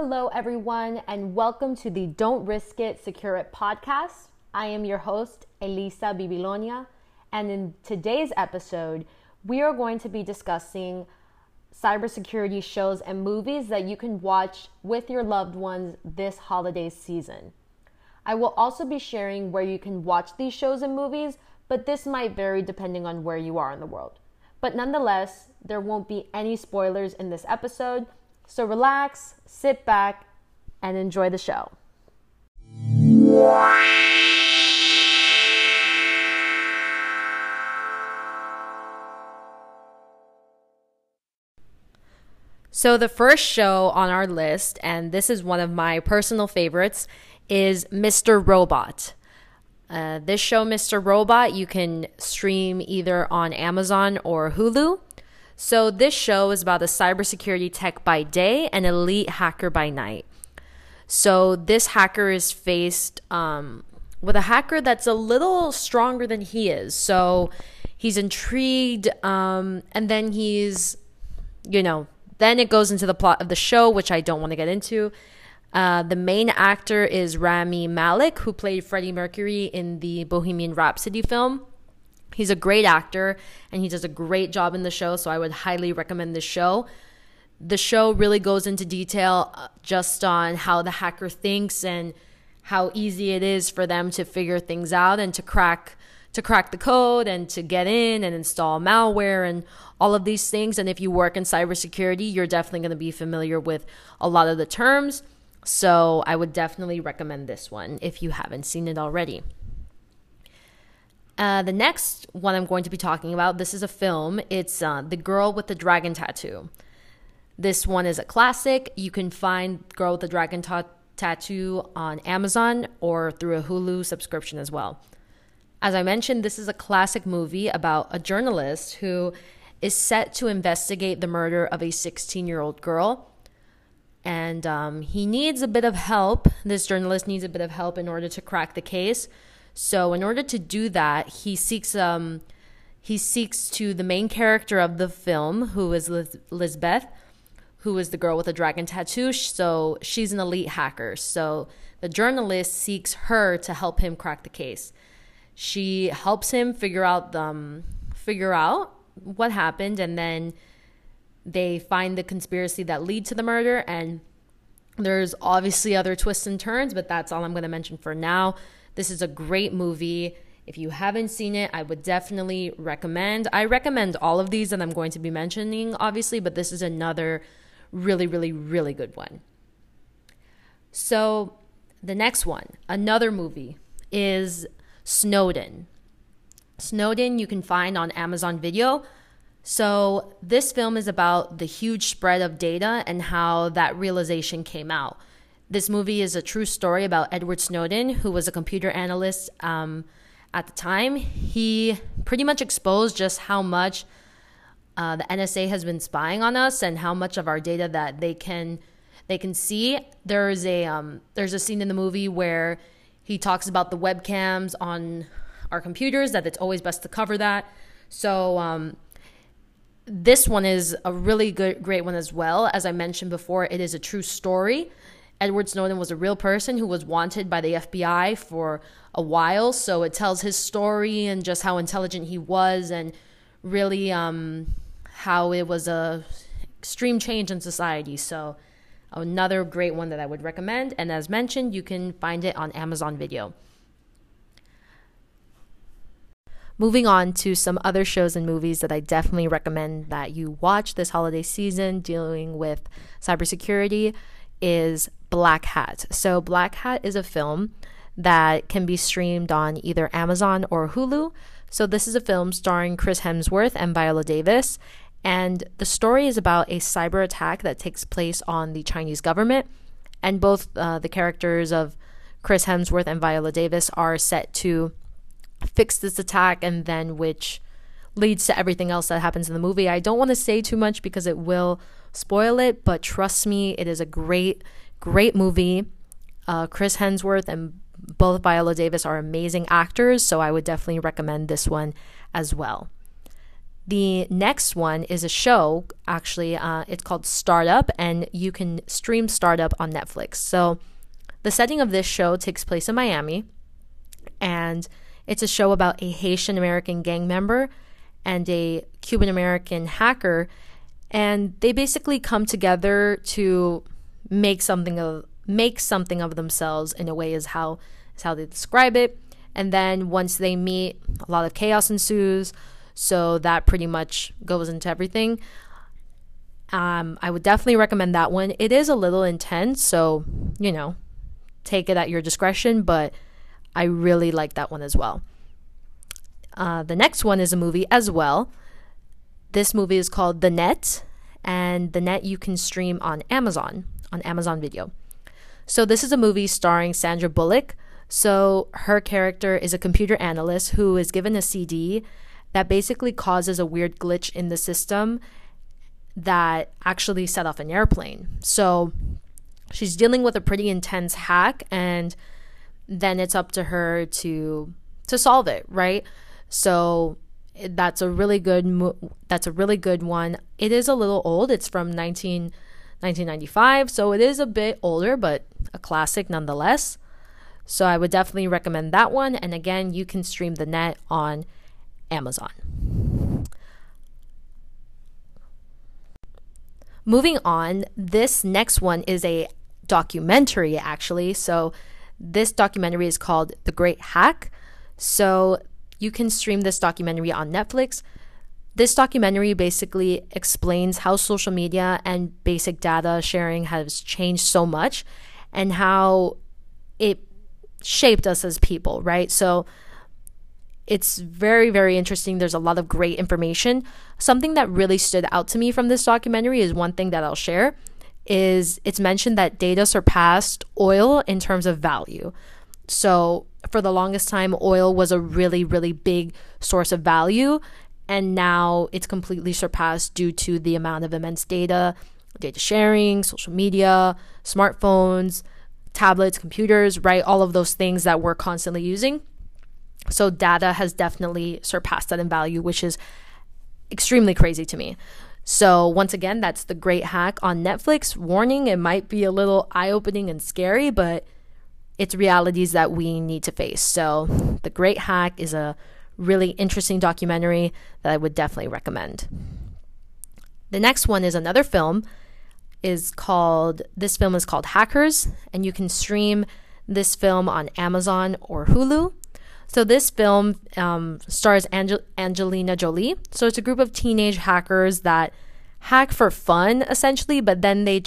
Hello, everyone, and welcome to the Don't Risk It, Secure It podcast. I am your host, Elisa Bibilonia, and in today's episode, we are going to be discussing cybersecurity shows and movies that you can watch with your loved ones this holiday season. I will also be sharing where you can watch these shows and movies, but this might vary depending on where you are in the world. But nonetheless, there won't be any spoilers in this episode, so relax, sit back, and enjoy the show. So the first show on our list, and this is one of my personal favorites, is Mr. Robot. This show, Mr. Robot, you can stream either on Amazon or Hulu. So this show is about a cybersecurity tech by day and elite hacker by night. So this hacker is faced with a hacker that's a little stronger than he is. So he's intrigued, and then then it goes into the plot of the show, which I don't want to get into. The main actor is Rami Malek, who played Freddie Mercury in the Bohemian Rhapsody film. He's a great actor, and he does a great job in the show, so I would highly recommend this show. The show really goes into detail just on how the hacker thinks and how easy it is for them to figure things out and to crack the code and to get in and install malware and all of these things. And if you work in cybersecurity, you're definitely going to be familiar with a lot of the terms. So I would definitely recommend this one if you haven't seen it already. The next one I'm going to be talking about, this is a film. It's The Girl with the Dragon Tattoo. This one is a classic. You can find Girl with the Dragon Tattoo on Amazon or through a Hulu subscription as well. As I mentioned, this is a classic movie about a journalist who is set to investigate the murder of a 16-year-old girl. And he needs a bit of help. This journalist needs a bit of help in order to crack the case. So in order to do that, he seeks to the main character of the film, who is Lisbeth, who is the girl with the dragon tattoo. So she's an elite hacker. So the journalist seeks her to help him crack the case. She helps him figure out what happened, and then they find the conspiracy that lead to the murder. And there's obviously other twists and turns, but that's all I'm going to mention for now. This is a great movie. If you haven't seen it, I would definitely recommend. I recommend all of these that I'm going to be mentioning, obviously, but this is another really, really, really good one. So the next one, another movie, is Snowden. Snowden you can find on Amazon Video. So this film is about the huge spread of data and how that realization came out. This movie is a true story about Edward Snowden, who was a computer analyst at the time. He pretty much exposed just how much the NSA has been spying on us and how much of our data that they can see. There's a scene in the movie where he talks about the webcams on our computers, that it's always best to cover that. So this one is a really great one as well. As I mentioned before, it is a true story. Edward Snowden was a real person who was wanted by the FBI for a while. So it tells his story and just how intelligent he was, and really how it was a extreme change in society. So another great one that I would recommend. And as mentioned, you can find it on Amazon Video. Moving on to some other shows and movies that I definitely recommend that you watch this holiday season dealing with cybersecurity is Black Hat. So Black Hat is a film that can be streamed on either Amazon or Hulu. So this is a film starring Chris Hemsworth and Viola Davis. And the story is about a cyber attack that takes place on the Chinese government. And both the characters of Chris Hemsworth and Viola Davis are set to fix this attack, and then which leads to everything else that happens in the movie. I don't want to say too much because it will spoil it, but trust me, it is a great movie. Chris Hemsworth and both Viola Davis are amazing actors, so I would definitely recommend this one as well. The next one is a show, actually. It's called Startup, and you can stream Startup on Netflix. So the setting of this show takes place in Miami, and it's a show about a Haitian American gang member and a Cuban American hacker, and they basically come together to make something of themselves, in a way is how they describe it. And then once they meet, a lot of chaos ensues. So that pretty much goes into everything. I would definitely recommend that one. It is a little intense, so, take it at your discretion, but I really like that one as well. The next one is a movie as well. This movie is called The Net, and The Net you can stream on Amazon Video. So this is a movie starring Sandra Bullock. So her character is a computer analyst who is given a CD that basically causes a weird glitch in the system that actually set off an airplane. So she's dealing with a pretty intense hack, and then it's up to her to solve it, right? So that's a really good one. It is a little old. It's from 1995, so it is a bit older, but a classic nonetheless. So I would definitely recommend that one. And again, you can stream The Net on Amazon. Moving on, this next one is a documentary, actually. So this documentary is called The Great Hack. So you can stream this documentary on Netflix. This documentary basically explains how social media and basic data sharing has changed so much and how it shaped us as people, right? So it's very, very interesting. There's a lot of great information. Something that really stood out to me from this documentary is one thing that I'll share is it's mentioned that data surpassed oil in terms of value. So for the longest time, oil was a really, really big source of value. And now it's completely surpassed due to the amount of immense data sharing, social media, smartphones, tablets, computers, right? All of those things that we're constantly using. So data has definitely surpassed that in value, which is extremely crazy to me. So once again, that's The Great Hack on Netflix. Warning, it might be a little eye-opening and scary, but it's realities that we need to face. So The Great Hack is a really interesting documentary that I would definitely recommend. The next one is another film. This film is called Hackers, and you can stream this film on Amazon or Hulu. So this film stars Angelina Jolie. So it's a group of teenage hackers that hack for fun, essentially, but then they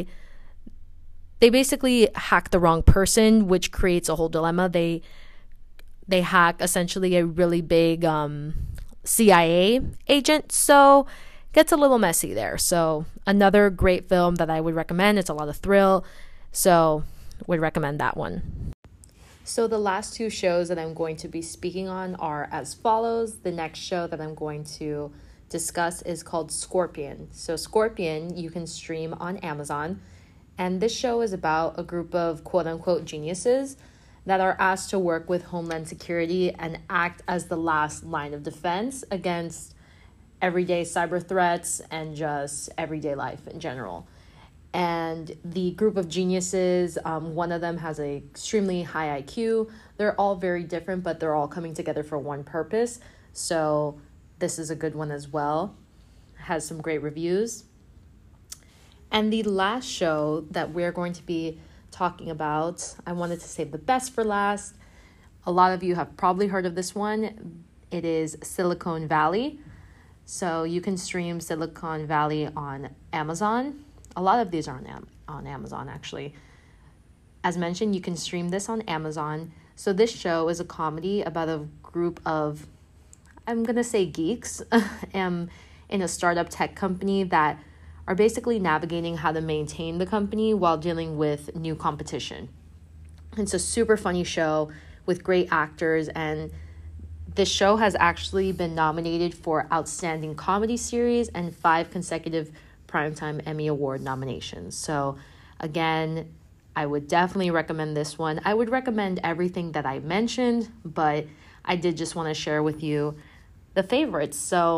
basically hack the wrong person, which creates a whole dilemma. They hack essentially a really big CIA agent, so it gets a little messy there. So another great film that I would recommend. It's a lot of thrill, so would recommend that one. So the last two shows that I'm going to be speaking on are as follows. The next show that I'm going to discuss is called Scorpion. So Scorpion, you can stream on Amazon. And this show is about a group of quote-unquote geniuses that are asked to work with Homeland Security and act as the last line of defense against everyday cyber threats and just everyday life in general. And the group of geniuses, one of them has an extremely high IQ. They're all very different, but they're all coming together for one purpose. So this is a good one as well. Has some great reviews. And the last show that we're going to be talking about, I wanted to save the best for last. A lot of you have probably heard of this one. It is Silicon Valley. So you can stream Silicon Valley on Amazon. A lot of these are on Amazon, actually. As mentioned, you can stream this on Amazon. So this show is a comedy about a group of, I'm going to say geeks, in a startup tech company that are basically navigating how to maintain the company while dealing with new competition. It's a super funny show with great actors, and this show has actually been nominated for Outstanding Comedy Series and 5 consecutive Primetime Emmy Award nominations. So again, I would definitely recommend this one. I would recommend everything that I mentioned, but I did just want to share with you the favorites. So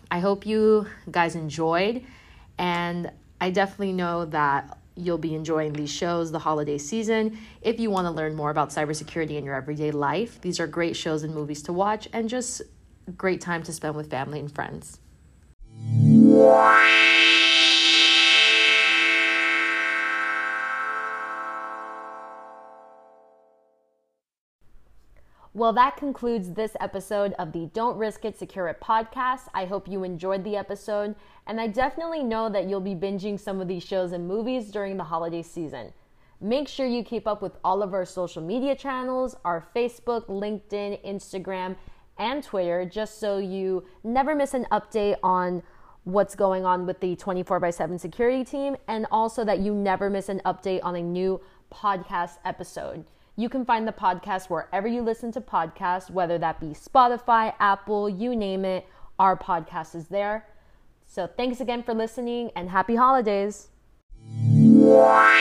I hope you guys enjoyed, and I definitely know that you'll be enjoying these shows the holiday season. If you want to learn more about cybersecurity in your everyday life, these are great shows and movies to watch and just great time to spend with family and friends. Well, that concludes this episode of the Don't Risk It, Secure It podcast. I hope you enjoyed the episode, and I definitely know that you'll be binging some of these shows and movies during the holiday season. Make sure you keep up with all of our social media channels, our Facebook, LinkedIn, Instagram, and Twitter, just so you never miss an update on what's going on with the 24/7 security team, and also that you never miss an update on a new podcast episode. You can find the podcast wherever you listen to podcasts, whether that be Spotify, Apple, you name it, our podcast is there. So thanks again for listening, and happy holidays.